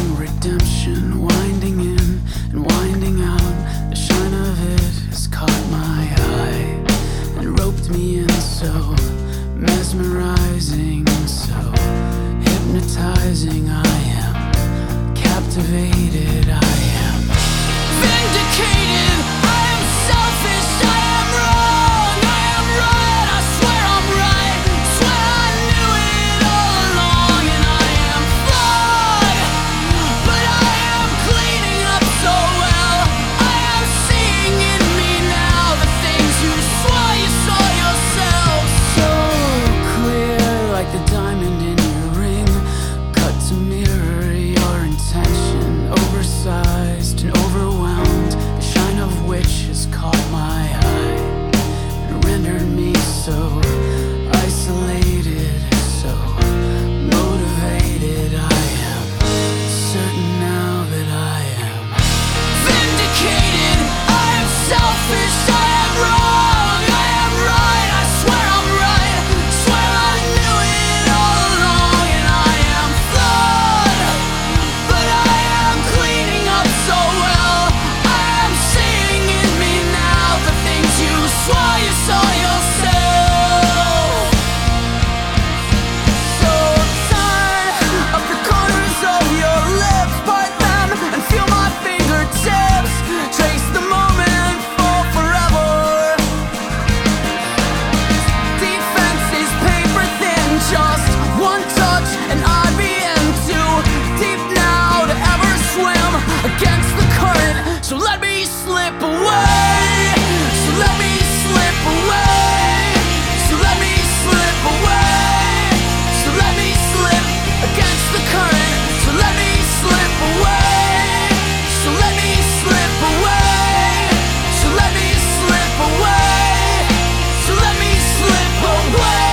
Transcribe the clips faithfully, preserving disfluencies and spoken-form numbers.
spinning redemption, winding in and winding out. The shine of it has caught my eye and roped me in, so mesmerizing, so hypnotizing. I am captivated, I am vindicated. I am selfish, I am wrong, I am right, I swear I'm right, swear I knew it all along. And I am flawed, but I am cleaning up so well. I am seeing in me now the things you swore you saw yourself. So clear, like the diamond in your ring, cut to mirror your intention, oversized and overwhelmed, the shine of which has caught my eye and rendered me so isolated, so motivated. I am certain now that I am vindicated. I am selfish, I am wrong, I am right, I swear I'm right, swear I knew it all along. And I am flawed, but I am cleaning up so well. I am seeing in me now the things you swore you saw yourself. So turn up the corners of your lips, part them and feel my fingertips, trace the moment for forever. Defense is paper thin, just one touch and I'd be in too deep now to ever swim against the current. So let me slip away, so let me slip away, so let me slip away, so let me slip against the current. So let me slip away, so let me slip away, so let me slip away, so let me slip away.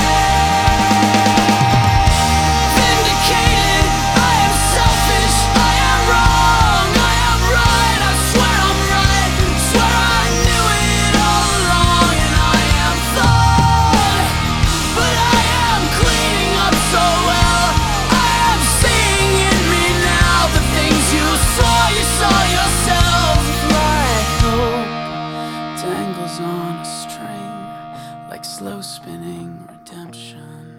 Vindicated, I am selfish, I am wrong, I am right, I swear I'm right, swear I knew it all along. And I am flawed, but I am cleaning up so well. I am seeing in me now the things you saw you saw yourself. Like hope dangles on a string, like slow spinning redemption.